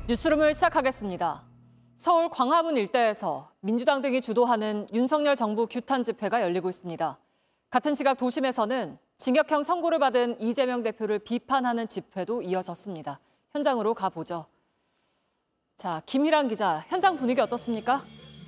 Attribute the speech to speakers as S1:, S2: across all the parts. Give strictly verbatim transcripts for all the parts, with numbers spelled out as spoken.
S1: 뉴스룸을 시작하겠습니다. 서울 광화문 일대에서 민주당 등이 주도하는 윤석열 정부 규탄 집회가 열리고 있습니다. 같은 시각 도심에서는 징역형 선고를 받은 이재명 대표를 비판하는 집회도 이어졌습니다. 현장으로 가보죠. 자, 김희란 기자, 현장 분위기 어떻습니까?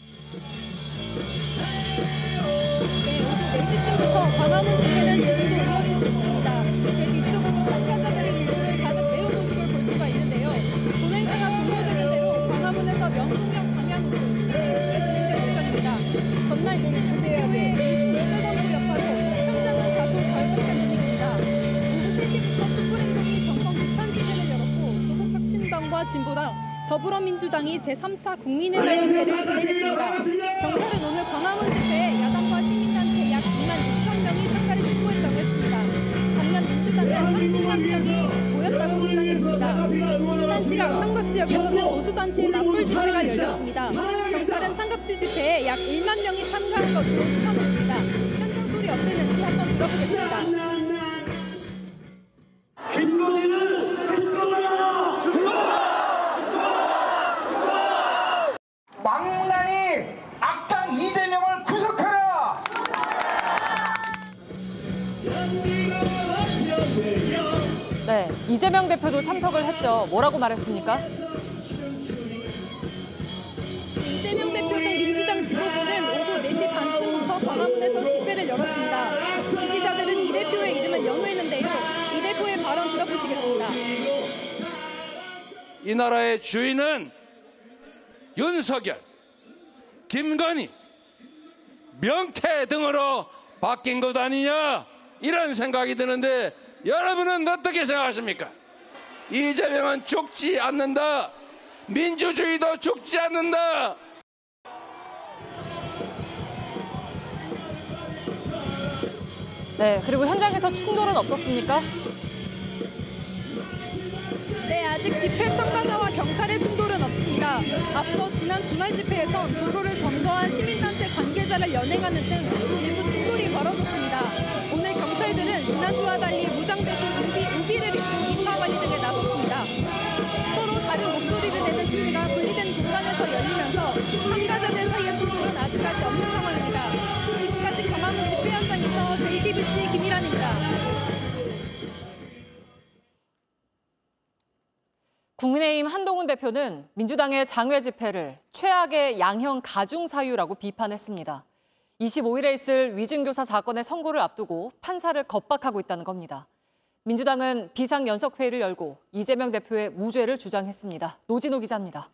S2: 네, 오후 네 시쯤부터 광화문 집회는 지금도 이어지고 있습니다. 제 뒤쪽으로 참가자들의 기분을 가득 메운 모습을 볼 수가 있는데요. 본행사가 공모되는 대로 광화문에서 명동역 방향으로 시민의 집회 진행될 예정입니다. 전날 이재명 대표의 이십일 대 선거 여파로 현장은 다소 덜컥한 분위기입니다. 오후 세 시부터 촛불행동이 정권 규탄 집회를 열었고 조국 혁신당과 진보당, 더불어민주당이 제삼 차 국민의 날 집회를 진행했습니다. 경찰은 오늘 광화문 집회에 야당과 시민단체 약 이만 육천 명이 참가를 신고했다고 했습니다. 반면 민주당은 삼십만 명이 모였다고 주장했습니다. 비슷한 시각 삼각지역에서는 보수단체의 맞불 집회가 열렸습니다. 경찰은 삼각지 집회에 약 일만 명이 참가한 것으로 추정했습니다. 현장 소리 어땠는지 한번 들어보겠습니다.
S3: 김건희를 죽여라! 죽여라! 망나니 악당 이재명을 구속하라!
S1: 네, 이재명 대표도 참석을 했죠. 뭐라고 말했습니까?
S2: 이재명 대표 등 민주당 지도부는 오후 네 시 반쯤부터 광화문에서 집회를 열었습니다. 지지자들은 이 대표의 이름을 연호했는데요. 이 대표의 발언 들어보시겠습니다.
S4: 이 나라의 주인은 윤석열, 김건희, 명태 등으로 바뀐 것 아니냐 이런 생각이 드는데 여러분은 어떻게 생각하십니까? 이재명은 죽지 않는다. 민주주의도 죽지 않는다.
S1: 네, 그리고 현장에서 충돌은 없었습니까?
S2: 네, 아직 집회 참가자와 경찰의 충돌은 없습니다. 앞서 지난 주말 집회에선 도로를 점거한 시민단체 관계자를 연행하는 등 일부 충돌이 벌어졌습니다. 오늘 경찰들은 지난주와 달리 무장 대신 우비, 우비를 입고 인파 관리 등에 나섰습니다. 서로 다른 목소리를 내는 시위가 분리된 공간에서 열리면서 참가자들 사이의 충돌은 아직까지 없는 상황입니다. 지금까지 광화문 집회 현장에서 제이티비씨 김희란입니다.
S1: 국민의힘 한동훈 대표는 민주당의 장외 집회를 최악의 양형 가중 사유라고 비판했습니다. 이십오 일에 있을 위증교사 사건의 선고를 앞두고 판사를 겁박하고 있다는 겁니다. 민주당은 비상연석회의를 열고 이재명 대표의 무죄를 주장했습니다. 노진호 기자입니다.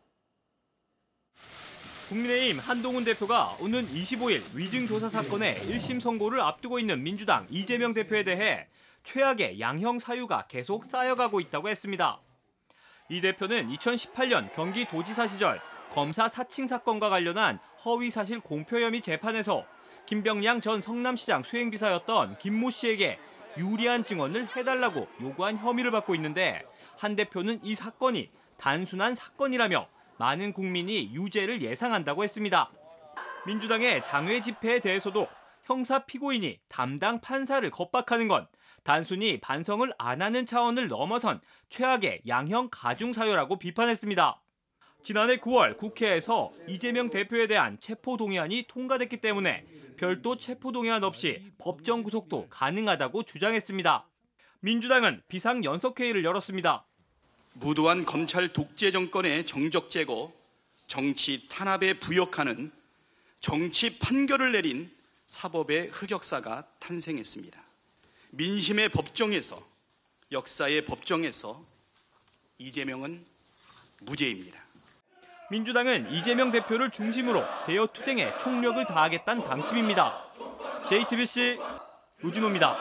S5: 국민의힘 한동훈 대표가 오는 이십오 일 위증교사 사건의 일 심 선고를 앞두고 있는 민주당 이재명 대표에 대해 최악의 양형 사유가 계속 쌓여가고 있다고 했습니다. 이 대표는 이천십팔 년 경기도지사 시절 검사 사칭 사건과 관련한 허위사실 공표 혐의 재판에서 김병량 전 성남시장 수행비서였던 김모 씨에게 유리한 증언을 해달라고 요구한 혐의를 받고 있는데 한 대표는 이 사건이 단순한 사건이라며 많은 국민이 유죄를 예상한다고 했습니다. 민주당의 장외 집회에 대해서도 형사 피고인이 담당 판사를 겁박하는 건 단순히 반성을 안 하는 차원을 넘어선 최악의 양형 가중 사유라고 비판했습니다. 지난해 구월 국회에서 이재명 대표에 대한 체포동의안이 통과됐기 때문에 별도 체포동의안 없이 법정 구속도 가능하다고 주장했습니다. 민주당은 비상연석회의를 열었습니다.
S6: 무도한 검찰 독재 정권의 정적 제거, 정치 탄압에 부역하는 정치 판결을 내린 사법의 흑역사가 탄생했습니다. 민심의 법정에서, 역사의 법정에서 이재명은 무죄입니다.
S5: 민주당은 이재명 대표를 중심으로 대여 투쟁에 총력을 다하겠다는 방침입니다. 제이티비씨 노진호입니다.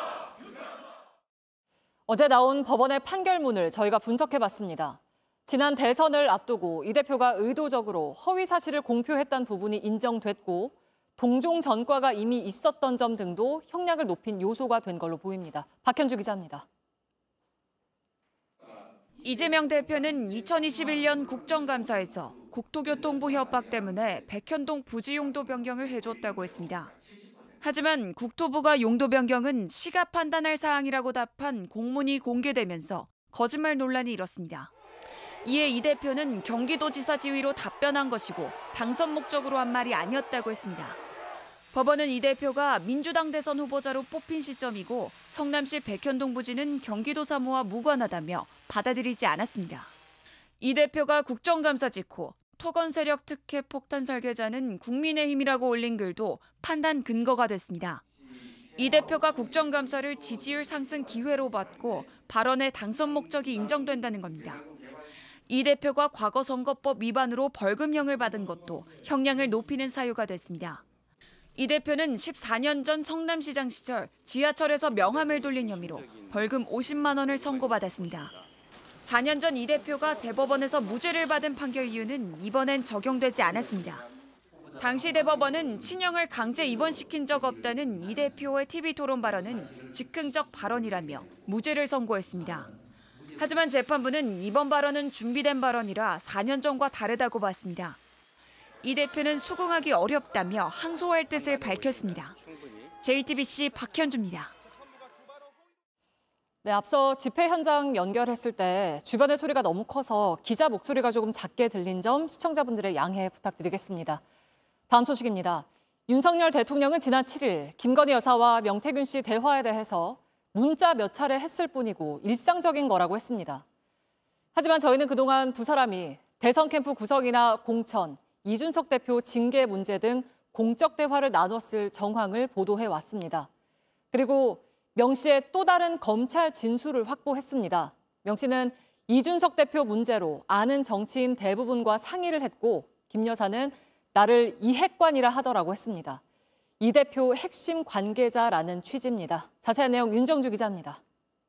S1: 어제 나온 법원의 판결문을 저희가 분석해봤습니다. 지난 대선을 앞두고 이 대표가 의도적으로 허위 사실을 공표했다는 부분이 인정됐고 동종 전과가 이미 있었던 점 등도 형량을 높인 요소가 된 걸로 보입니다. 박현주 기자입니다.
S7: 이재명 대표는 이천이십일 년 국정감사에서 국토교통부 협박 때문에 백현동 부지 용도 변경을 해줬다고 했습니다. 하지만 국토부가 용도 변경은 시가 판단할 사항이라고 답한 공문이 공개되면서 거짓말 논란이 일었습니다. 이에 이 대표는 경기도지사 지위로 답변한 것이고 당선 목적으로 한 말이 아니었다고 했습니다. 법원은 이 대표가 민주당 대선 후보자로 뽑힌 시점이고 성남시 백현동 부지는 경기도 사무와 무관하다며 받아들이지 않았습니다. 이 대표가 국정감사 직후 토건 세력 특혜 폭탄 설계자는 국민의힘이라고 올린 글도 판단 근거가 됐습니다. 이 대표가 국정감사를 지지율 상승 기회로 봤고 발언의 당선 목적이 인정된다는 겁니다. 이 대표가 과거 선거법 위반으로 벌금형을 받은 것도 형량을 높이는 사유가 됐습니다. 이 대표는 십사 년 전 성남시장 시절 지하철에서 명함을 돌린 혐의로 벌금 오십만 원을 선고받았습니다. 사 년 전 이 대표가 대법원에서 무죄를 받은 판결 이유는 이번엔 적용되지 않았습니다. 당시 대법원은 친형을 강제 입원시킨 적 없다는 이 대표의 티비 토론 발언은 즉흥적 발언이라며 무죄를 선고했습니다. 하지만 재판부는 이번 발언은 준비된 발언이라 사 년 전과 다르다고 봤습니다. 이 대표는 수긍하기 어렵다며 항소할 뜻을 밝혔습니다. 제이티비씨 박현주입니다.
S1: 네, 앞서 집회 현장 연결했을 때 주변의 소리가 너무 커서 기자 목소리가 조금 작게 들린 점 시청자분들의 양해 부탁드리겠습니다. 다음 소식입니다. 윤석열 대통령은 지난 칠 일 김건희 여사와 명태균 씨 대화에 대해서 문자 몇 차례 했을 뿐이고 일상적인 거라고 했습니다. 하지만 저희는 그동안 두 사람이 대선 캠프 구성이나 공천, 이준석 대표 징계 문제 등 공적 대화를 나눴을 정황을 보도해 왔습니다. 그리고 명 씨의 또 다른 검찰 진술을 확보했습니다. 명 씨는 이준석 대표 문제로 아는 정치인 대부분과 상의를 했고 김 여사는 나를 이핵관이라 하더라고 했습니다. 이 대표 핵심 관계자라는 취지입니다. 자세한 내용 윤정주 기자입니다.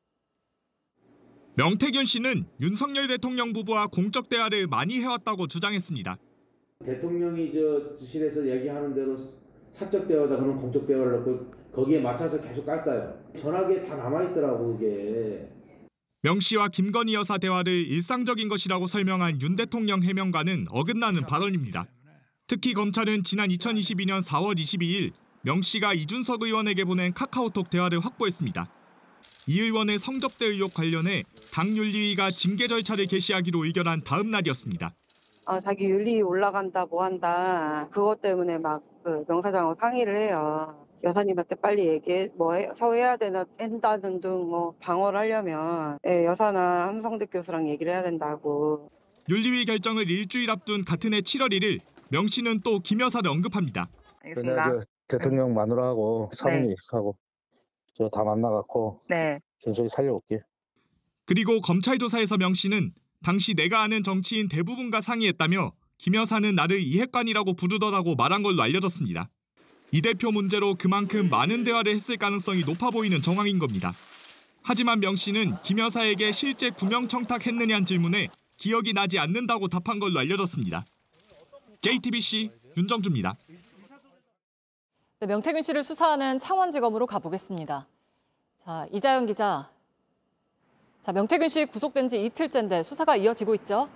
S8: 명태균 씨는 윤석열 대통령 부부와 공적 대화를 많이 해왔다고 주장했습니다.
S9: 대통령이 저 지시해서 얘기하는 대로 사적 대화다 그러면 공적 대화를 넣고 거기에 맞춰서 계속 깔까요? 전화기에 다 남아있더라고 이게.
S8: 명 씨와 김건희 여사 대화를 일상적인 것이라고 설명한 윤 대통령 해명과는 어긋나는 발언입니다. 특히 검찰은 지난 이천이십이 년 사월 이십이일 명 씨가 이준석 의원에게 보낸 카카오톡 대화를 확보했습니다. 이 의원의 성접대 의혹 관련해 당 윤리위가 징계 절차를 개시하기로 의결한 다음 날이었습니다.
S10: 어, 자기 윤리 올라간다 뭐 한다 그것 때문에 막 그 명사장하고 상의를 해요. 여사님한테 빨리 얘기해 뭐 해, 서해야 되나 한다는 등 뭐 방어를 하려면 예, 여사나 함성득 교수랑 얘기를 해야 된다고.
S8: 윤리위 결정을 일주일 앞둔 같은 해 칠월 일일 명 씨는 또 김 여사를 언급합니다.
S11: 알겠습니다. 저 대통령 마누라하고 사모님하고 네. 저 다 만나갖고 네. 준석이 살려올게.
S8: 그리고 검찰 조사에서 명 씨는 당시 내가 아는 정치인 대부분과 상의했다며 김 여사는 나를 이핵관이라고 부르더라고 말한 걸로 알려졌습니다. 이 대표 문제로 그만큼 많은 대화를 했을 가능성이 높아 보이는 정황인 겁니다. 하지만 명 씨는 김 여사에게 실제 구명 청탁했느냐는 질문에 기억이 나지 않는다고 답한 걸로 알려졌습니다. 제이티비씨 윤정주입니다.
S1: 네, 명태균 씨를 수사하는 창원지검으로 가보겠습니다. 자, 이자연 기자. 자, 명태균 씨 구속된 지 이틀째인데 수사가 이어지고 있죠?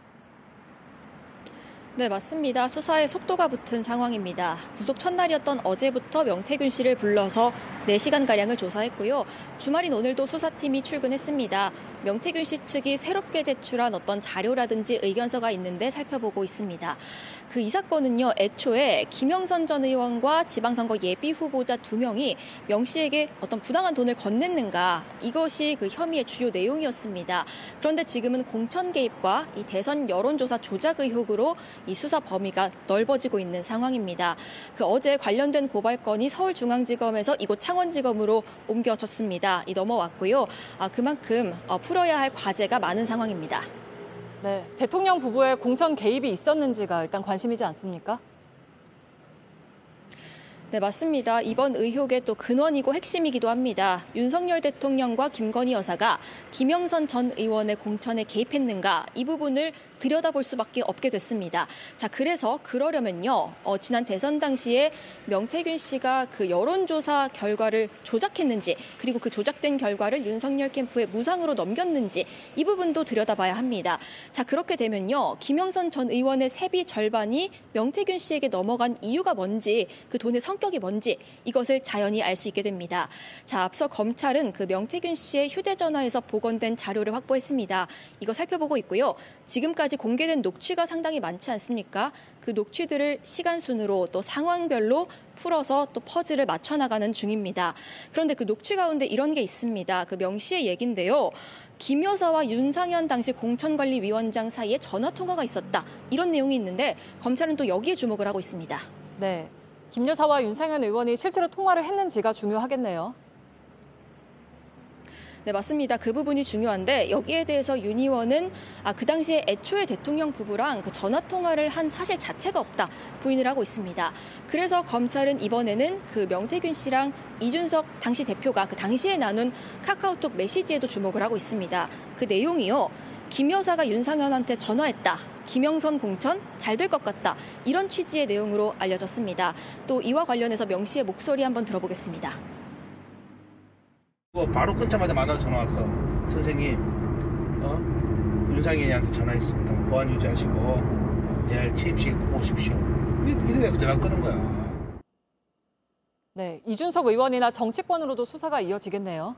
S2: 네, 맞습니다. 수사에 속도가 붙은 상황입니다. 구속 첫날이었던 어제부터 명태균 씨를 불러서 네 시간가량을 조사했고요. 주말인 오늘도 수사팀이 출근했습니다. 명태균 씨 측이 새롭게 제출한 어떤 자료라든지 의견서가 있는데 살펴보고 있습니다. 그 이 사건은요, 애초에 김영선 전 의원과 지방선거 예비 후보자 두 명이 명 씨에게 어떤 부당한 돈을 건넸는가, 이것이 그 혐의의 주요 내용이었습니다. 그런데 지금은 공천 개입과 이 대선 여론조사 조작 의혹으로 이 수사 범위가 넓어지고 있는 상황입니다. 그 어제 관련된 고발건이 서울중앙지검에서 이곳 창원지검으로 옮겨졌습니다. 이 넘어왔고요. 아, 그만큼 어, 풀어야 할 과제가 많은 상황입니다.
S1: 네, 대통령 부부의 공천 개입이 있었는지가 일단 관심이지 않습니까?
S2: 네, 맞습니다. 이번 의혹의 또 근원이고 핵심이기도 합니다. 윤석열 대통령과 김건희 여사가 김영선 전 의원의 공천에 개입했는가, 이 부분을 들여다볼 수밖에 없게 됐습니다. 자, 그래서 그러려면요, 어, 지난 대선 당시에 명태균 씨가 그 여론조사 결과를 조작했는지, 그리고 그 조작된 결과를 윤석열 캠프에 무상으로 넘겼는지, 이 부분도 들여다봐야 합니다. 자, 그렇게 되면요, 김영선 전 의원의 세비 절반이 명태균 씨에게 넘어간 이유가 뭔지, 그 돈의 성
S12: 성격이 뭔지 이것을 자연히 알 수 있게 됩니다. 자, 앞서 검찰은 그 명태균 씨의 휴대전화에서 복원된 자료를 확보했습니다. 이거 살펴보고 있고요. 지금까지 공개된 녹취가 상당히 많지 않습니까? 그 녹취들을 시간 순으로 또 상황별로 풀어서 또 퍼즐을 맞춰 나가는 중입니다. 그런데 그 녹취 가운데 이런 게 있습니다. 그 명 씨의 얘긴데요. 김 여사와 윤상현 당시 공천관리위원장 사이에 전화 통화가 있었다. 이런 내용이 있는데 검찰은 또 여기에 주목을 하고 있습니다.
S1: 네, 김 여사와 윤상현 의원이 실제로 통화를 했는지가 중요하겠네요.
S12: 네, 맞습니다. 그 부분이 중요한데 여기에 대해서 윤 의원은 아, 그 당시에 애초에 대통령 부부랑 그 전화 통화를 한 사실 자체가 없다 부인을 하고 있습니다. 그래서 검찰은 이번에는 그 명태균 씨랑 이준석 당시 대표가 그 당시에 나눈 카카오톡 메시지에도 주목을 하고 있습니다. 그 내용이요. 김 여사가 윤상현한테 전화했다. 김영선 공천 잘 될 것 같다. 이런 취지의 내용으로 알려졌습니다. 또 이와 관련해서 명 씨의 목소리 한번 들어보겠습니다.
S9: 바로 끊자마자 만나러 전화 왔어. 선생님, 어? 윤상현이한테 전화했습니다. 보안 유지하시고 내일 취임식에 꼭 오십시오. 이래야 그 전화 끊은 거야.
S1: 네, 이준석 의원이나 정치권으로도 수사가 이어지겠네요.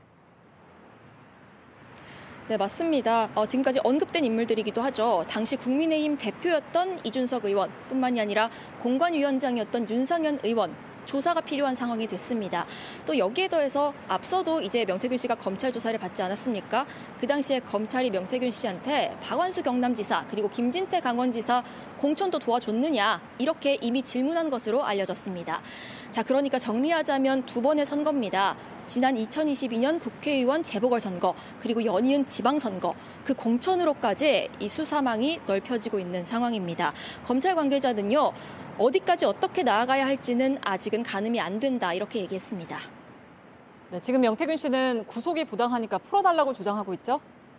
S12: 네, 맞습니다. 어, 지금까지 언급된 인물들이기도 하죠. 당시 국민의힘 대표였던 이준석 의원뿐만이 아니라 공관위원장이었던 윤상현 의원. 조사가 필요한 상황이 됐습니다. 또 여기에 더해서 앞서도 이제 명태균 씨가 검찰 조사를 받지 않았습니까? 그 당시에 검찰이 명태균 씨한테 박완수 경남지사 그리고 김진태 강원지사 공천도 도와줬느냐 이렇게 이미 질문한 것으로 알려졌습니다. 자, 그러니까 정리하자면 두 번의 선거입니다. 지난 이천이십이 년 국회의원 재보궐선거 그리고 연이은 지방선거 그 공천으로까지 이 수사망이 넓혀지고 있는 상황입니다. 검찰 관계자는요. 어디까지 어떻게 나아가야 할지는 아직은 가늠이 안 된다 이렇게 얘기했습니다.
S1: 네, 지금 명태균 씨는 구속이 부당하니까 풀어달라고 주장하고 있죠?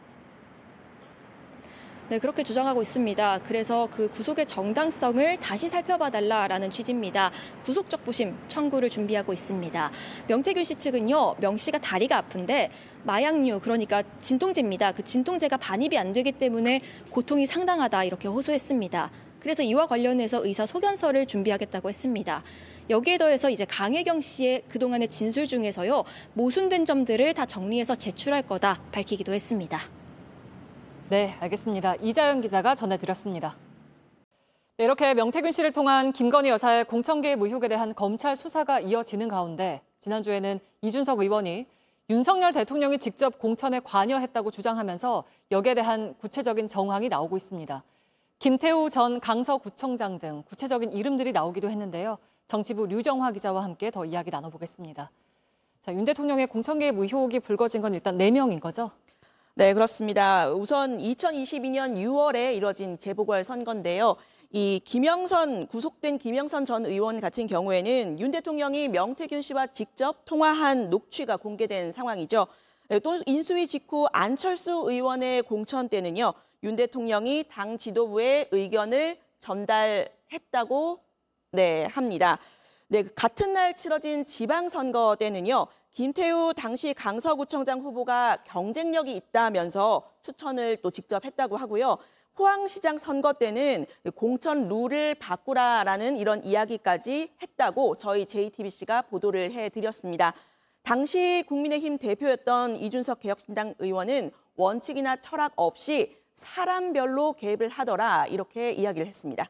S12: 네, 그렇게 주장하고 있습니다. 그래서 그 구속의 정당성을 다시 살펴봐달라라는 취지입니다. 구속적 부심 청구를 준비하고 있습니다. 명태균 씨 측은요, 명 씨가 다리가 아픈데 마약류, 그러니까 진통제입니다. 그 진통제가 반입이 안 되기 때문에 고통이 상당하다 이렇게 호소했습니다. 그래서 이와 관련해서 의사 소견서를 준비하겠다고 했습니다. 여기에 더해서 이제 강혜경 씨의 그동안의 진술 중에서요, 모순된 점들을 다 정리해서 제출할 거다 밝히기도 했습니다.
S1: 네, 알겠습니다. 이자연 기자가 전해드렸습니다. 네, 이렇게 명태균 씨를 통한 김건희 여사의 공천 개입 의혹에 대한 검찰 수사가 이어지는 가운데 지난주에는 이준석 의원이 윤석열 대통령이 직접 공천에 관여했다고 주장하면서 여기에 대한 구체적인 정황이 나오고 있습니다. 김태우 전 강서구청장 등 구체적인 이름들이 나오기도 했는데요. 정치부 류정화 기자와 함께 더 이야기 나눠보겠습니다. 자, 윤 대통령의 공천 개입 의혹이 불거진 건 일단 네 명인 거죠?
S13: 네, 그렇습니다. 우선 이천이십이 년 유월에 이뤄진 재보궐선거인데요. 이 김영선, 구속된 김영선 전 의원 같은 경우에는 윤 대통령이 명태균 씨와 직접 통화한 녹취가 공개된 상황이죠. 또 인수위 직후 안철수 의원의 공천 때는요. 윤 대통령이 당 지도부에 의견을 전달했다고 네, 합니다. 네, 같은 날 치러진 지방선거 때는요. 김태우 당시 강서구청장 후보가 경쟁력이 있다면서 추천을 또 직접 했다고 하고요. 포항시장 선거 때는 공천 룰을 바꾸라라는 이런 이야기까지 했다고 저희 제이티비씨가 보도를 해드렸습니다. 당시 국민의힘 대표였던 이준석 개혁신당 의원은 원칙이나 철학 없이 사람별로 개입을 하더라 이렇게 이야기를 했습니다.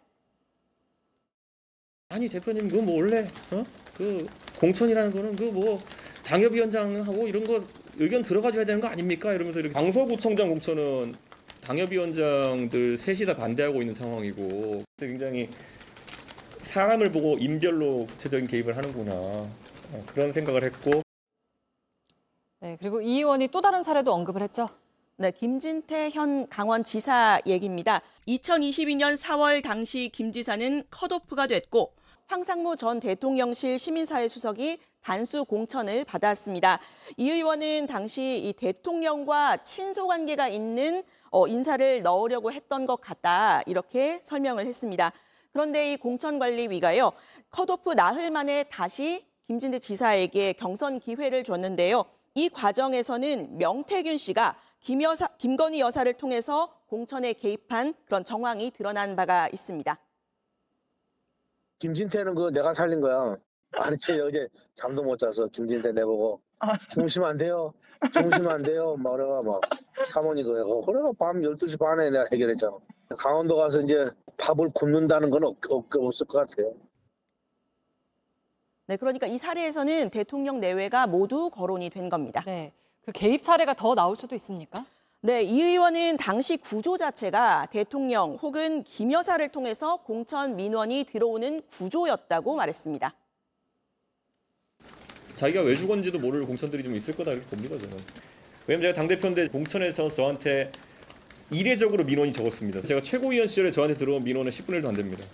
S14: 아니 대표님 그 뭐 원래 어? 그 공천이라는 거는 그 뭐 당협위원장하고 이런 거 의견 들어가줘야 되는 거 아닙니까? 이러면서 이렇게 강서구청장 공천은 당협위원장들 셋이 다 반대하고 있는 상황이고 굉장히 사람을 보고 인별로 구체적인 개입을 하는구나 그런 생각을 했고.
S1: 네, 그리고 이 의원이 또 다른 사례도 언급을 했죠.
S13: 네, 김진태 현 강원지사 얘기입니다. 이천이십이 년 사월 당시 김 지사는 컷오프가 됐고 황상무 전 대통령실 시민사회 수석이 단수 공천을 받았습니다. 이 의원은 당시 이 대통령과 친소 관계가 있는 어, 인사를 넣으려고 했던 것 같다 이렇게 설명을 했습니다. 그런데 이 공천관리위가요. 컷오프 나흘 만에 다시 김진태 지사에게 경선 기회를 줬는데요. 이 과정에서는 명태균 씨가 김 여사, 김건희 여사를 통해서 공천에 개입한 그런 정황이 드러난 바가 있습니다.
S9: 김진태는 그 내가 살린 거야.
S11: 아니 제 어제 잠도 못 자서 김진태 내보고 주무시면 안 돼요. 주무시면 안 돼요. 막 그래가 막 사모님도 해고 그래가 밤 열두 시 반에 내가 해결했잖아. 강원도 가서 이제 밥을 굶는다는 건 없, 없, 없을 것 같아요.
S13: 네, 그러니까 이 사례에서는 대통령 내외가 모두 거론이 된 겁니다.
S1: 네, 그 개입 사례가 더 나올 수도 있습니까?
S13: 네, 이 의원은 당시 구조 자체가 대통령 혹은 김 여사를 통해서 공천 민원이 들어오는 구조였다고 말했습니다.
S14: 자기가 왜 죽었는지도 모를 공천들이 좀 있을 거다 이렇게 봅니다, 저는. 왜냐면 제가 당대표인데 공천에서 저한테 이례적으로 민원이 적었습니다. 제가 최고위원 시절에 저한테 들어온 민원은 십분의 일도 안 됩니다.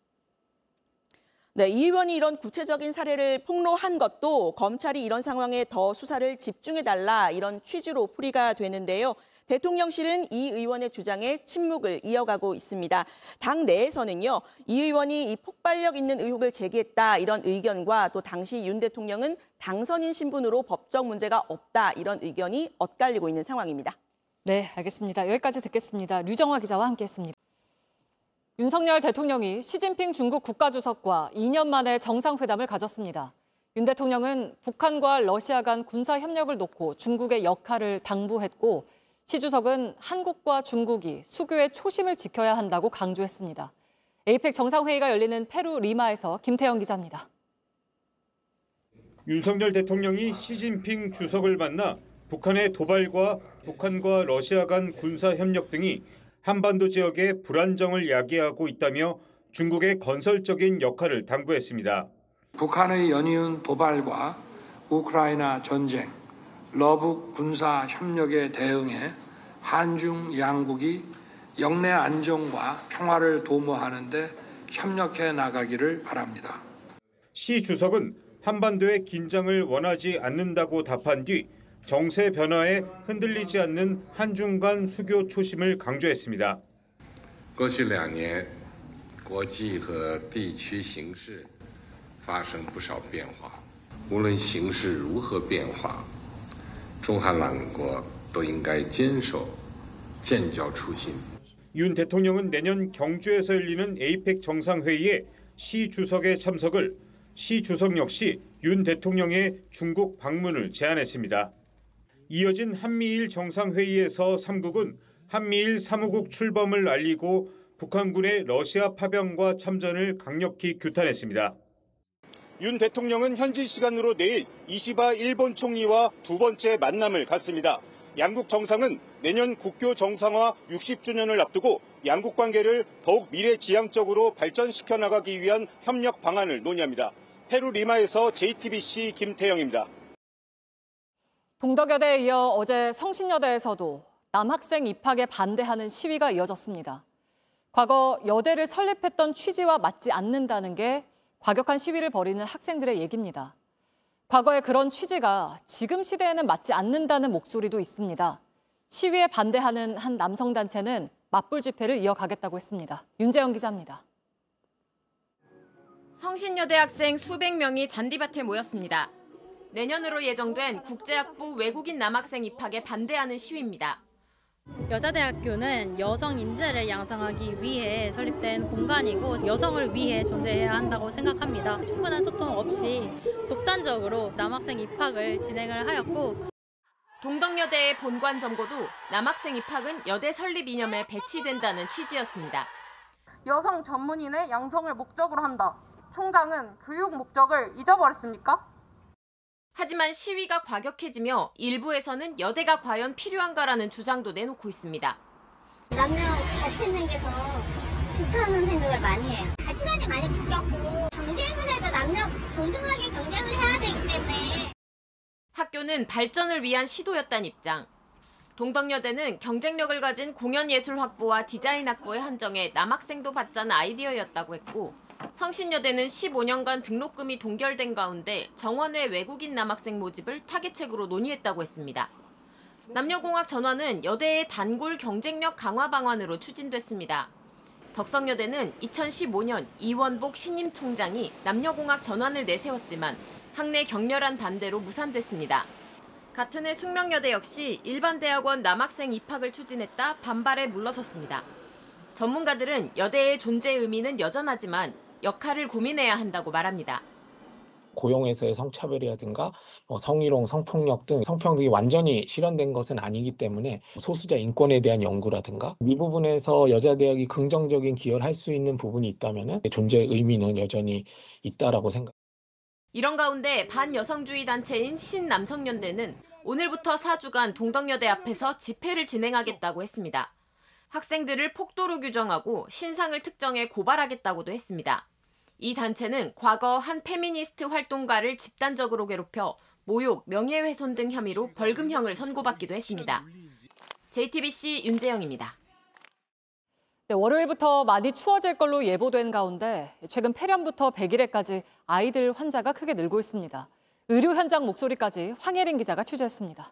S13: 네, 이 의원이 이런 구체적인 사례를 폭로한 것도 검찰이 이런 상황에 더 수사를 집중해달라 이런 취지로 풀이가 되는데요. 대통령실은 이 의원의 주장에 침묵을 이어가고 있습니다. 당 내에서는요, 이 의원이 이 폭발력 있는 의혹을 제기했다 이런 의견과 또 당시 윤 대통령은 당선인 신분으로 법적 문제가 없다 이런 의견이 엇갈리고 있는 상황입니다.
S1: 네, 알겠습니다. 여기까지 듣겠습니다. 류정화 기자와 함께했습니다. 윤석열 대통령이 시진핑 중국 국가주석과 이 년 만에 정상회담을 가졌습니다. 윤 대통령은 북한과 러시아 간 군사 협력을 놓고 중국의 역할을 당부했고 시 주석은 한국과 중국이 수교의 초심을 지켜야 한다고 강조했습니다. 에이펙 정상회의가 열리는 페루 리마에서 김태영 기자입니다.
S15: 윤석열 대통령이 시진핑 주석을 만나 북한의 도발과 북한과 러시아 간 군사 협력 등이 한반도 지역의 불안정을 야기하고 있다며 중국의 건설적인 역할을 당부했습니다.
S16: 북한의 연이은 도발과 우크라이나 전쟁, 러북 군사 협력에 대응해 한중 양국이 영내 안정과 평화를 도모하는 데 협력해 나가기를 바랍니다.
S15: 시 주석은 한반도의 긴장을 원하지 않는다고 답한 뒤 정세 변화에 흔들리지 않는 한중 간 수교 초심을 강조했습니다.
S17: 过去两年国际和地区形势发生不少变化，无论形势如何变化，中韩两国都应该坚守建交初心。
S15: 윤 대통령은 내년 경주에서 열리는 에이펙 정상회의에 시 주석의 참석을 시 주석 역시 윤 대통령의 중국 방문을 제안했습니다. 이어진 한미일 정상회의에서 삼국은 한미일 사무국 출범을 알리고 북한군의 러시아 파병과 참전을 강력히 규탄했습니다. 윤 대통령은 현지 시간으로 내일 이시바 일본 총리와 두 번째 만남을 갖습니다. 양국 정상은 내년 국교 정상화 육십 주년을 앞두고 양국 관계를 더욱 미래지향적으로 발전시켜 나가기 위한 협력 방안을 논의합니다. 페루 리마에서 제이티비씨 김태영입니다.
S1: 동덕여대에 이어 어제 성신여대에서도 남학생 입학에 반대하는 시위가 이어졌습니다. 과거 여대를 설립했던 취지와 맞지 않는다는 게 과격한 시위를 벌이는 학생들의 얘기입니다. 과거의 그런 취지가 지금 시대에는 맞지 않는다는 목소리도 있습니다. 시위에 반대하는 한 남성단체는 맞불 집회를 이어가겠다고 했습니다. 윤재영 기자입니다.
S18: 성신여대 학생 수백 명이 잔디밭에 모였습니다. 내년으로 예정된 국제학부 외국인 남학생 입학에 반대하는 시위입니다.
S19: 여자대학교는 여성 인재를 양성하기 위해 설립된 공간이고 여성을 위해 존재해야 한다고 생각합니다. 충분한 소통 없이 독단적으로 남학생 입학을 진행을 하였고
S18: 동덕여대의 본관 점고도 남학생 입학은 여대 설립 이념에 배치된다는 취지였습니다.
S20: 여성 전문인의 양성을 목적으로 한다. 총장은 교육 목적을 잊어버렸습니까?
S18: 하지만 시위가 과격해지며 일부에서는 여대가 과연 필요한가라는 주장도 내놓고 있습니다.
S21: 남녀 같이 있는 게 더 좋다는 생각을 많이 해요. 가치관이 많이 바뀌었고 경쟁을 해도 남녀 동등하게 경쟁을 해야 되기 때문에.
S18: 학교는 발전을 위한 시도였다는 입장. 동덕여대는 경쟁력을 가진 공연예술학부와 디자인학부의 한정에 남학생도 받자는 아이디어였다고 했고 성신여대는 십오 년간 등록금이 동결된 가운데 정원외 외국인 남학생 모집을 타겟책으로 논의했다고 했습니다. 남녀공학 전환은 여대의 단골 경쟁력 강화 방안으로 추진됐습니다. 덕성여대는 이천십오 년 이원복 신임 총장이 남녀공학 전환을 내세웠지만 학내 격렬한 반대로 무산됐습니다. 같은 해 숙명여대 역시 일반 대학원 남학생 입학을 추진했다 반발에 물러섰습니다. 전문가들은 여대의 존재 의미는 여전하지만 역할을 고민해야 한다고 말합니다.
S3: 고용에서의 성차별이라든가 뭐 성희롱, 성폭력 등 성평등이 완전히 실현된 것은 아니기 때문에 소수자 인권에 대한 연구라든가 이 부분에서 여자 대학이 긍정적인 기여를 할 수 있는 부분이 있다면 존재의 의미는 여전히 있다라고 생각합니다.
S18: 이런 가운데 반여성주의 단체인 신남성연대는 오늘부터 사 주간 동덕여대 앞에서 집회를 진행하겠다고 했습니다. 학생들을 폭도로 규정하고 신상을 특정해 고발하겠다고도 했습니다. 이 단체는 과거 한 페미니스트 활동가를 집단적으로 괴롭혀 모욕, 명예훼손 등 혐의로 벌금형을 선고받기도 했습니다. 제이티비씨 윤재영입니다.
S1: 네, 월요일부터 많이 추워질 걸로 예보된 가운데 최근 폐렴부터 백일에까지 아이들 환자가 크게 늘고 있습니다. 의료 현장 목소리까지 황예린 기자가 취재했습니다.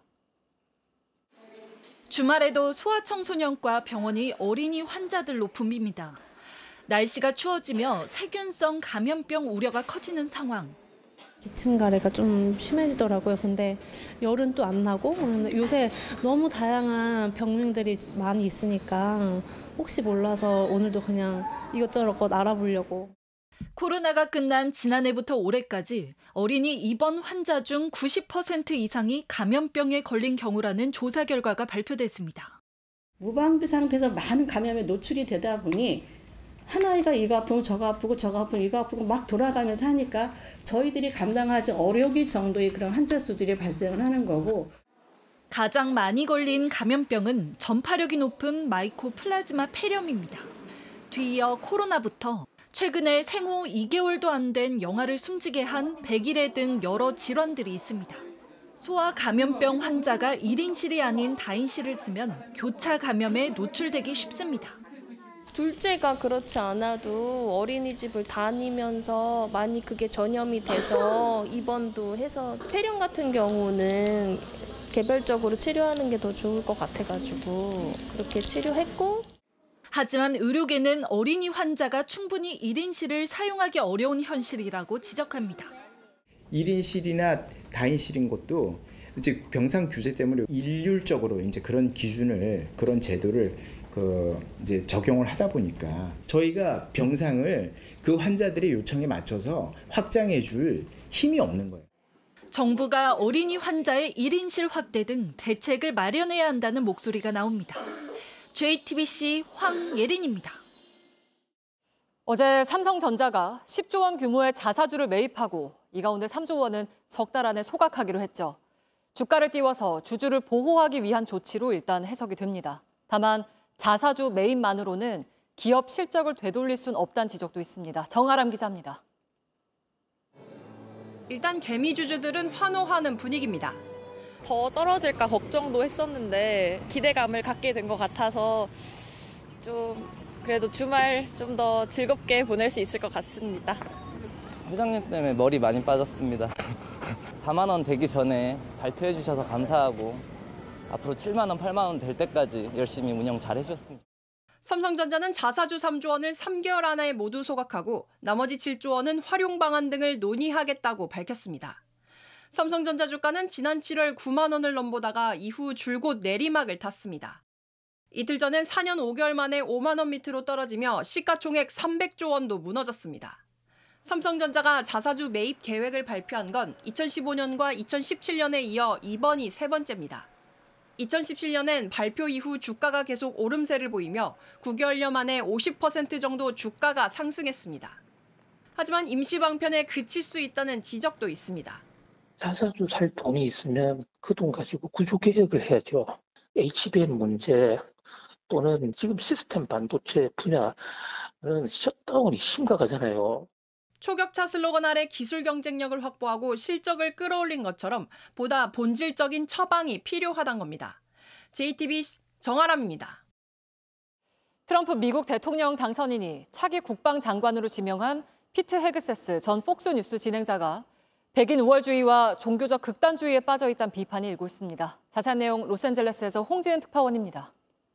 S22: 주말에도 소아청소년과 병원이 어린이 환자들로 붐빕니다. 날씨가 추워지며 세균성 감염병 우려가 커지는 상황.
S23: 기침 가래가 좀 심해지더라고요. 근데 열은 또 안 나고 요새 너무 다양한 병명들이 많이 있으니까 혹시 몰라서 오늘도 그냥 이것저것 알아보려고.
S22: 코로나가 끝난 지난해부터 올해까지 어린이 입원 환자 중 구십 퍼센트 이상이 감염병에 걸린 경우라는 조사 결과가 발표됐습니다.
S24: 무방비 상태에서 많은 감염에 노출이 되다 보니 한 아이가 이거 아프고 저거 아프고 저거 아프고 이거 아프고 막 돌아가면서 하니까 저희들이 감당하지 어려울 정도의 그런 환자 수들이 발생을 하는 거고.
S22: 가장 많이 걸린 감염병은 전파력이 높은 마이코플라즈마 폐렴입니다. 뒤이어 코로나부터 최근에 생후 이 개월도 안 된 영아를 숨지게 한 백일해 등 여러 질환들이 있습니다. 소아 감염병 환자가 일 인실이 아닌 다인실을 쓰면 교차 감염에 노출되기 쉽습니다.
S23: 둘째가 그렇지 않아도 어린이집을 다니면서 많이 그게 전염이 돼서 입원도 해서 폐렴 같은 경우는 개별적으로 치료하는 게 더 좋을 것 같아가지고 그렇게 치료했고.
S22: 하지만 의료계는 어린이 환자가 충분히 일 인실을 사용하기 어려운 현실이라고 지적합니다.
S25: 일 인실이나 다인실인 것도 이제 병상 규제 때문에 일률적으로 이제 그런 기준을 그런 제도를 그 이제 적용을 하다 보니까 저희가 병상을 그 환자들의 요청에 맞춰서 확장해 줄 힘이 없는 거예요.
S22: 정부가 어린이 환자의 일 인실 확대 등 대책을 마련해야 한다는 목소리가 나옵니다. 제이티비씨 황예린입니다.
S1: 어제 삼성전자가 십조 원 규모의 자사주를 매입하고 이 가운데 삼조 원은 석 달 안에 소각하기로 했죠. 주가를 띄워서 주주를 보호하기 위한 조치로 일단 해석이 됩니다. 다만 자사주 매입만으로는 기업 실적을 되돌릴 순 없다는 지적도 있습니다. 정아람 기자입니다.
S26: 일단 개미 주주들은 환호하는 분위기입니다.
S27: 더 떨어질까 걱정도 했었는데 기대감을 갖게 된 것 같아서 좀 그래도 주말 좀 더 즐겁게 보낼 수 있을 것 같습니다.
S28: 회장님 때문에 머리 많이 빠졌습니다. 사만 원 되기 전에 발표해 주셔서 감사하고 앞으로 칠만 원, 팔만 원 될 때까지 열심히 운영 잘 해주셨습니다.
S26: 삼성전자는 자사주 삼조 원을 삼 개월 안에 모두 소각하고 나머지 칠조 원은 활용 방안 등을 논의하겠다고 밝혔습니다. 삼성전자 주가는 지난 칠월 구만 원을 넘보다가 이후 줄곧 내리막을 탔습니다. 이틀 전엔 사 년 오 개월 만에 오만 원 밑으로 떨어지며 시가총액 삼백조 원도 무너졌습니다. 삼성전자가 자사주 매입 계획을 발표한 건 이천십오 년과 이천십칠 년에 이어 이번이 세 번째입니다. 이천십칠 년엔 발표 이후 주가가 계속 오름세를 보이며 구 개월여 만에 오십 퍼센트 정도 주가가 상승했습니다. 하지만 임시 방편에 그칠 수 있다는 지적도 있습니다.
S29: 자사주 살 돈이 있으면 그 돈 가지고 구조 개혁을 해야죠. 에이치비엠 문제 또는 지금 시스템 반도체 분야는 셧다운이 심각하잖아요.
S26: 초격차 슬로건 아래 기술 경쟁력을 확보하고 실적을 끌어올린 것처럼 보다 본질적인 처방이 필요하단 겁니다. 제이티비씨 정아람입니다.
S1: 트럼프 미국 대통령 당선인이 차기 국방장관으로 지명한 피트 헤그세스 전 폭스뉴스 진행자가 백인 우월주의와 종교적 극단주의에 빠져 있다는 비판이 일고 있습니다. 자세한 내용 로스앤젤레스에서 홍지은 특파원입니다.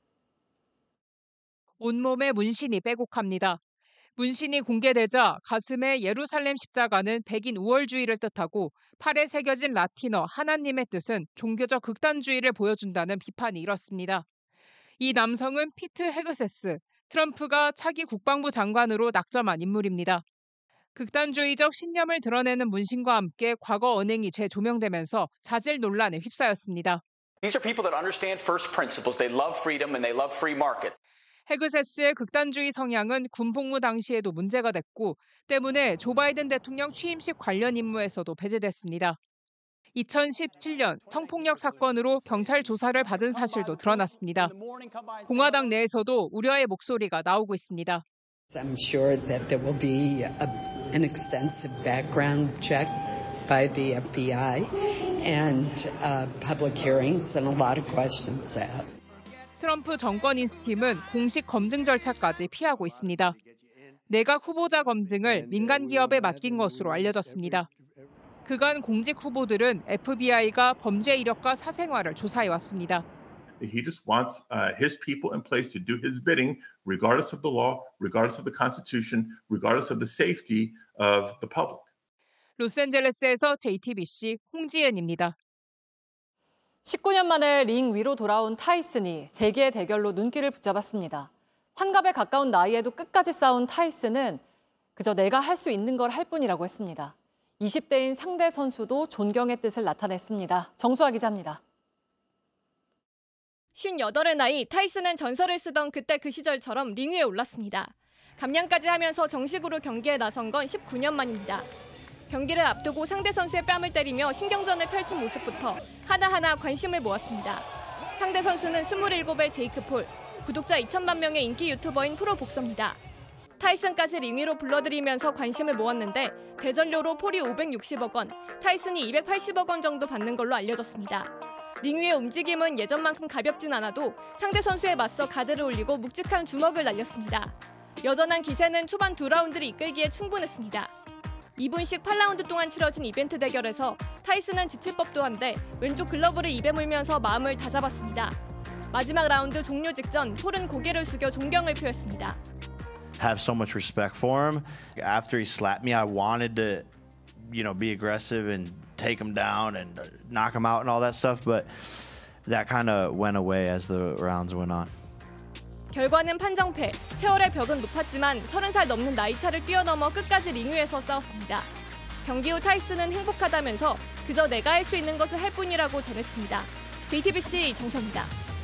S30: 온몸에 문신이 빼곡합니다. 문신이 공개되자 가슴에 예루살렘 십자가는 백인 우월주의를 뜻하고 팔에 새겨진 라틴어 하나님의 뜻은 종교적 극단주의를 보여준다는 비판이 일었습니다. 이 남성은 피트 헤그세스, 트럼프가 차기 국방부 장관으로 낙점한 인물입니다. 극단주의적 신념을 드러내는 문신과 함께 과거 언행이 재조명되면서 자질 논란에 휩싸였습니다.
S2: These are people that understand first principles. They love freedom and they love free markets.
S30: 헤그세스의 극단주의 성향은 군복무 당시에도 문제가 됐고 때문에 조 바이든 대통령 취임식 관련 임무에서도 배제됐습니다. 이천십칠 년 성폭력 사건으로 경찰 조사를 받은 사실도 드러났습니다. 공화당 내에서도 우려의 목소리가 나오고 있습니다.
S4: I'm sure that there will be a, an extensive background check by the F B I and uh, public hearings and a lot of questions asked.
S30: 트럼프 정권 인수팀은 공식 검증 절차까지 피하고 있습니다. 내각 후보자 검증을 민간 기업에 맡긴 것으로 알려졌습니다. 그간 공직 후보들은 에프비아이가 범죄 이력과 사생활을 조사해왔습니다.
S5: He just wants uh, his people in place to do his bidding, regardless of the law, regardless of the Constitution, regardless of the safety of the public.
S30: 로스앤젤레스에서 제이티비씨 홍지연입니다.
S1: 십구 년 만에 링 위로 돌아온 타이슨이 세계의 대결로 눈길을 붙잡았습니다. 환갑에 가까운 나이에도 끝까지 싸운 타이슨은 그저 내가 할 수 있는 걸 할 뿐이라고 했습니다. 이십 대인 상대 선수도 존경의 뜻을 나타냈습니다. 정수아 기자입니다.
S6: 쉰여덟의 나이 타이슨은 전설을 쓰던 그때 그 시절처럼 링 위에 올랐습니다. 감량까지 하면서 정식으로 경기에 나선 건 십구 년 만입니다. 경기를 앞두고 상대 선수의 뺨을 때리며 신경전을 펼친 모습부터 하나하나 관심을 모았습니다. 상대 선수는 스물일곱의 제이크 폴, 구독자 이천만 명의 인기 유튜버인 프로복서입니다. 타이슨까지 링 위로 불러들이면서 관심을 모았는데 대전료로 폴이 오백육십억 원, 타이슨이 이백팔십억 원 정도 받는 걸로 알려졌습니다. 링 위의 움직임은 예전만큼 가볍진 않아도 상대 선수에 맞서 가드를 올리고 묵직한 주먹을 날렸습니다. 여전한 기세는 초반 두 라운드를 이끌기에 충분했습니다. 이 분씩 팔 라운드 동안 치러진 이벤트 대결에서 타이슨은 지칠 법도 한데 왼쪽 글러브를 입에 물면서 마음을 다잡았습니다. 마지막 라운드 종료 직전 폴은 고개를 숙여 존경을 표했습니다.
S7: Have so much respect for him. After he slapped me, I wanted to, you know, be aggressive and take him down and knock him out and all that stuff, but that kind of went away as the rounds went on.
S6: 결과는 판정패. 세월의 벽은 높았지만 서른 살 넘는 나이차를 뛰어넘어 끝까지 링 위에서 싸웠습니다. 경기 후 타이슨은 행복하다면서 그저 내가 할 수 있는 것을 할 뿐이라고 전했습니다. 제이티비씨 정서입니다.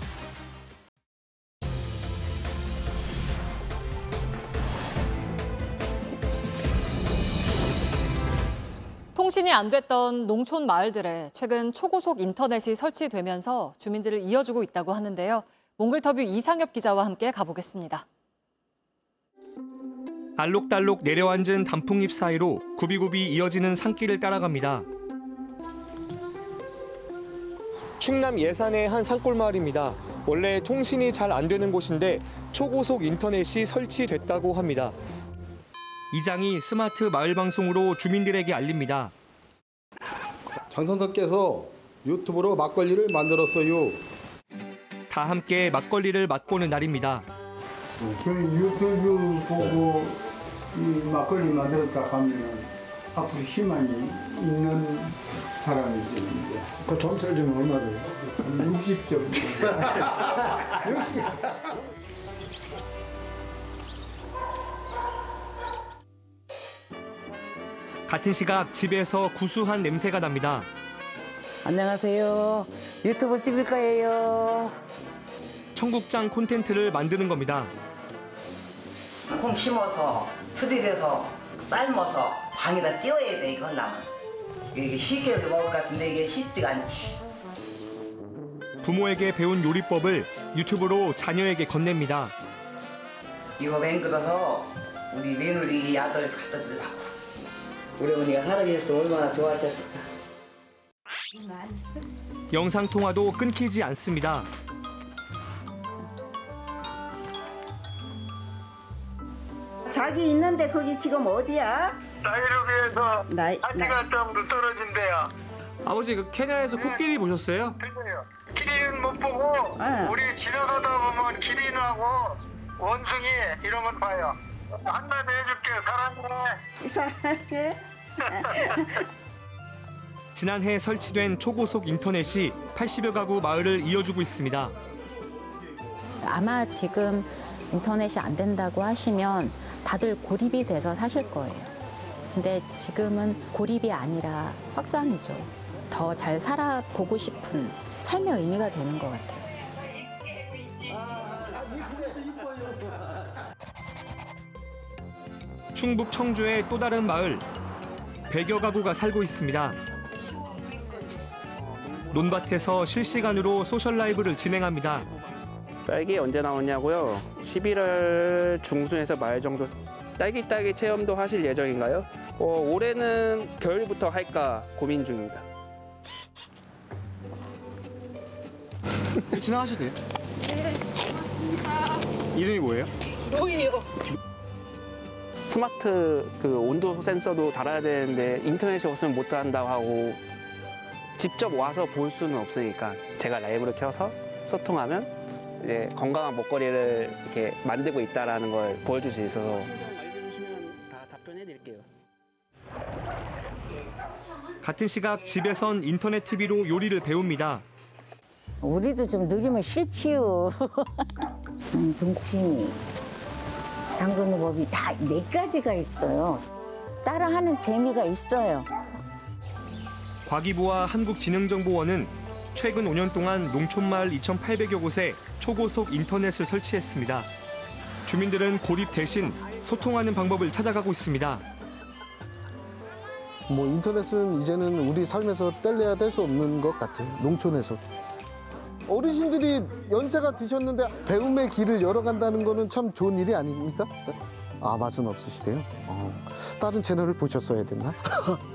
S1: 통신이 안 됐던 농촌 마을들에 최근 초고속 인터넷이 설치되면서 주민들을 이어주고 있다고 하는데요. 몽글터뷰 이상엽 기자와 함께 가보겠습니다.
S8: 알록달록 내려앉은 단풍잎 사이로 굽이굽이 이어지는 산길을 따라갑니다. 충남 예산의 한 산골 마을입니다. 원래 통신이 잘 안 되는 곳인데 초고속 인터넷이 설치됐다고 합니다. 이장이 스마트 마을 방송으로 주민들에게 알립니다.
S9: 장선석께서 유튜브로 막걸리를 만들었어요.
S8: 다 함께 막걸리를 맛보는 날입니다.
S10: 그 유튜브 보고 이 막걸리 만들었다 하면 앞으로 희망이 있는 사람이죠. 그 점수를 주면 얼마 돼요? 육십 점. 역시.
S8: 같은 시각 집에서 구수한 냄새가 납니다.
S11: 안녕하세요. 유튜브 찍을 거예요.
S8: 청국장 콘텐츠를 만드는 겁니다.
S11: 콩 심어서 투딜해서 삶아서 방에다 띄워야 돼. 이거 하려면 이게 쉽게 먹을 것 같은데 이게 쉽지가 않지.
S8: 부모에게 배운 요리법을 유튜브로 자녀에게 건넵니다.
S11: 이거 맹글어서 우리 며느리 아들 갖다 주려고. 우리 어머니가 살아계셨으면 얼마나 좋아하셨을까.
S8: 영상통화도 끊기지 않습니다.
S12: 자기 있는데 거기 지금 어디야?
S31: 나이로비에서
S12: 나이,
S31: 아지가 좀 떨어진대요.
S8: 아버지 그 케냐에서 코끼리 보셨어요?
S31: 기린은 못 보고
S12: 어.
S31: 우리 지나가다 보면 기린하고 원숭이 이런 건 봐요. 한마디 해줄게. 사랑해.
S12: 사랑해.
S8: 지난해 설치된 초고속 인터넷이 팔십여 가구 마을을 이어주고 있습니다.
S32: 아마 지금 인터넷이 안 된다고 하시면 다들 고립이 돼서 사실 거예요.
S3: 근데 지금은 고립이 아니라 확장이죠. 더 잘 살아보고 싶은 삶의 의미가 되는 것 같아요.
S8: 충북 청주의 또 다른 마을, 백여 가구가 살고 있습니다. 논밭에서 실시간으로 소셜 라이브를 진행합니다.
S13: 딸기 언제 나오냐고요? 십일월 중순에서 말 정도. 딸기 따기 체험도 하실 예정인가요? 어, 올해는 겨울부터 할까 고민 중입니다.
S8: 지나가셔도 돼요.
S13: 네,
S8: 고맙습니다. 이름이 뭐예요?
S13: 로이요. 스마트 그 온도 센서도 달아야 되는데 인터넷이 없으면 못 한다고 하고 직접 와서 볼 수는 없으니까 제가 라이브를 켜서 소통하면 이제 건강한 먹거리를 이렇게 만들고 있다라는 걸 보여줄 수 있어서 알려주시면 다 답변해 드릴게요.
S8: 같은 시각 집에선 인터넷 티비로 요리를 배웁니다.
S14: 우리도 좀 느리면 싫지요. 음, 동치미, 담그는 법이 다 네 가지가 있어요. 따라하는 재미가 있어요.
S8: 과기부와 한국진흥정보원은 최근 오 년 동안 농촌마을 이천팔백여 곳에 초고속 인터넷을 설치했습니다. 주민들은 고립 대신 소통하는 방법을 찾아가고 있습니다.
S9: 뭐 인터넷은 이제는 우리 삶에서 뗄래야 뗄 수 없는 것 같아요. 농촌에서. 어르신들이 연세가 드셨는데 배움의 길을 열어간다는 거는 참 좋은 일이 아닙니까? 아, 맛은 없으시대요. 어, 다른 채널을 보셨어야 됐나?